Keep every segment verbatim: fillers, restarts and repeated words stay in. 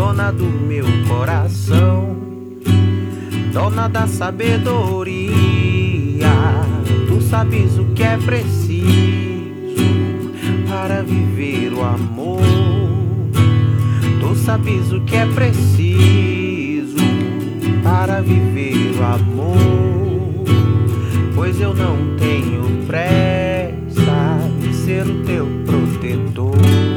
dona do meu coração, dona da sabedoria. Tu sabes o que é preciso para viver o amor. Tu sabes o que é preciso para viver o amor. Pois eu não tenho pressa de ser o teu protetor.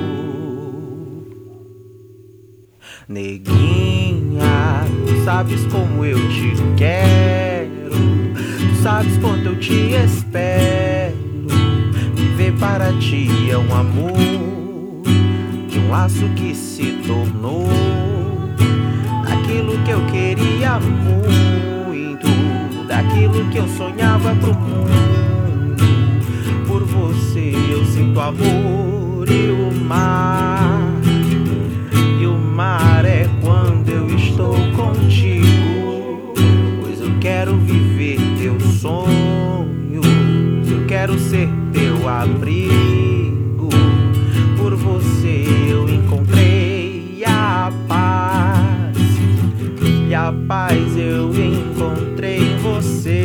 Neguinha, tu sabes como eu te quero, tu sabes quanto eu te espero. Viver para ti é um amor, de um laço que se tornou daquilo que eu queria muito, daquilo que eu sonhava pro mundo. Por você eu sinto amor e o mar. E o mar é quando eu estou contigo, pois eu quero viver teus sonhos, eu quero ser teu abrigo. Por você eu encontrei a paz, e a paz eu encontrei em você.